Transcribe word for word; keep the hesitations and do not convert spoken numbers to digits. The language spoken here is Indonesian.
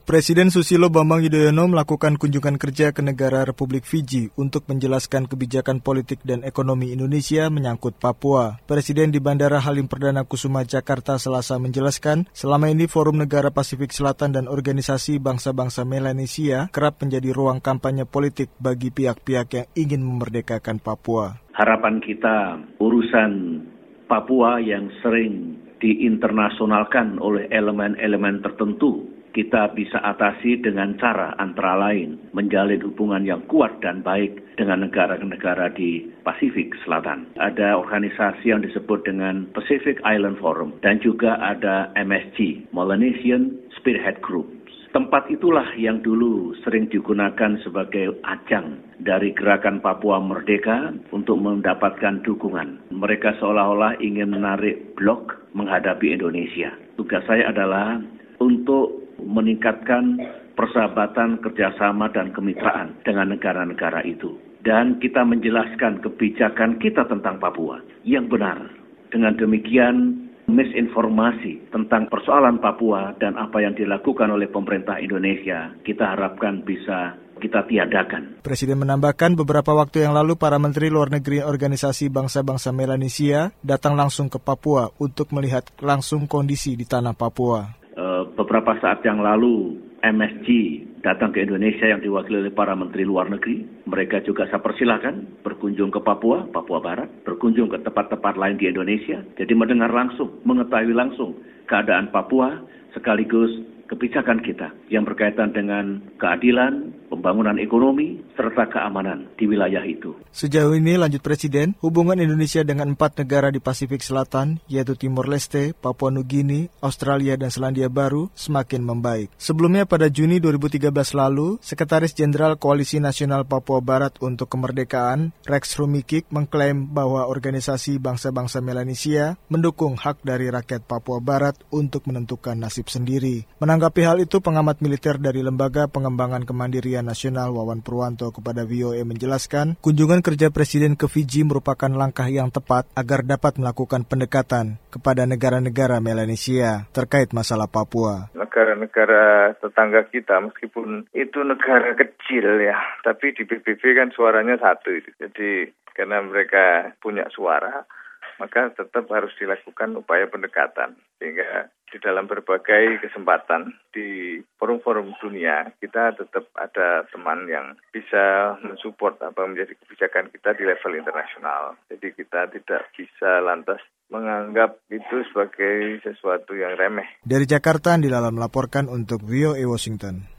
Presiden Susilo Bambang Yudhoyono melakukan kunjungan kerja ke negara Republik Fiji untuk menjelaskan kebijakan politik dan ekonomi Indonesia menyangkut Papua. Presiden di Bandara Halim Perdana Kusuma, Jakarta, Selasa menjelaskan, selama ini Forum Negara Pasifik Selatan dan Organisasi Bangsa-Bangsa Melanesia kerap menjadi ruang kampanye politik bagi pihak-pihak yang ingin memerdekakan Papua. Harapan kita, urusan Papua yang sering diinternasionalkan oleh elemen-elemen tertentu, kita bisa atasi dengan cara antara lain menjalin hubungan yang kuat dan baik dengan negara-negara di Pasifik Selatan. Ada organisasi yang disebut dengan Pacific Island Forum dan juga ada M S G, Melanesian Spearhead Group. Tempat itulah yang dulu sering digunakan sebagai ajang dari gerakan Papua Merdeka untuk mendapatkan dukungan. Mereka seolah-olah ingin menarik blok menghadapi Indonesia. Tugas saya adalah untuk meningkatkan persahabatan, kerjasama, dan kemitraan dengan negara-negara itu. Dan kita menjelaskan kebijakan kita tentang Papua yang benar. Dengan demikian, misinformasi tentang persoalan Papua dan apa yang dilakukan oleh pemerintah Indonesia, kita harapkan bisa kita tiadakan. Presiden menambahkan beberapa waktu yang lalu para Menteri Luar Negeri Organisasi Bangsa-Bangsa Melanesia datang langsung ke Papua untuk melihat langsung kondisi di tanah Papua. Beberapa saat yang lalu M S G datang ke Indonesia yang diwakili oleh para Menteri Luar Negeri. Mereka juga saya persilahkan berkunjung ke Papua, Papua Barat, berkunjung ke tempat-tempat lain di Indonesia. Jadi mendengar langsung, mengetahui langsung keadaan Papua sekaligus kebijakan kita yang berkaitan dengan keadilan, pembangunan ekonomi, serta keamanan di wilayah itu. Sejauh ini, lanjut Presiden, hubungan Indonesia dengan empat negara di Pasifik Selatan, yaitu Timor Leste, Papua Nugini, Australia, dan Selandia Baru, semakin membaik. Sebelumnya pada Juni dua ribu tiga belas lalu, Sekretaris Jenderal Koalisi Nasional Papua Barat untuk Kemerdekaan, Rex Rumikik, mengklaim bahwa Organisasi Bangsa-Bangsa Melanesia mendukung hak dari rakyat Papua Barat untuk menentukan nasib sendiri. Menanggapi hal itu, pengamat militer dari Lembaga Pengembangan Kemandirian Nasional Wawan Purwanto kepada V O A menjelaskan, kunjungan kerja Presiden ke Fiji merupakan langkah yang tepat agar dapat melakukan pendekatan kepada negara-negara Melanesia terkait masalah Papua. Negara-negara tetangga kita, meskipun itu negara kecil ya, tapi di P B B kan suaranya satu itu. Jadi karena mereka punya suara, maka tetap harus dilakukan upaya pendekatan. Sehingga di dalam berbagai kesempatan di forum-forum dunia, kita tetap ada teman yang bisa mensupport apa menjadi kebijakan kita di level internasional. Jadi kita tidak bisa lantas menganggap itu sebagai sesuatu yang remeh. Dari Jakarta, Andi Lala melaporkan untuk V O A Washington.